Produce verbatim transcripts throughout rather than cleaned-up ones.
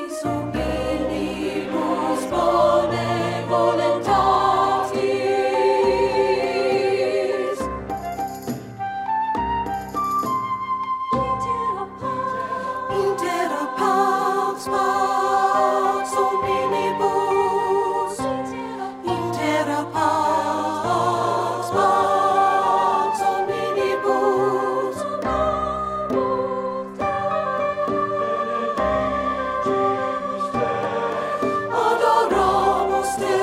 voluntatis hominibus bone voluntatis. Intera pax, pax hominibus. Intera pax, pax hominibus. Adoramus te,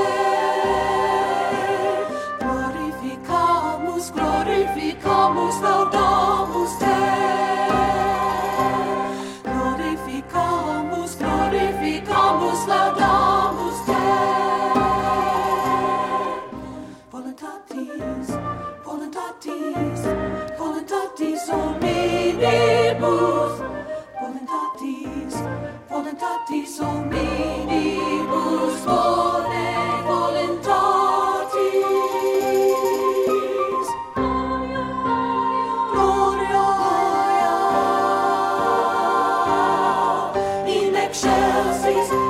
glorificamus, glorificamus, laudamus te. Glorificamus, glorificamus, laudamus te. Voluntatis, voluntatis, voluntatis hominibus. Voluntatis, voluntatis hominibus bone voluntatis. Gloria in excelsis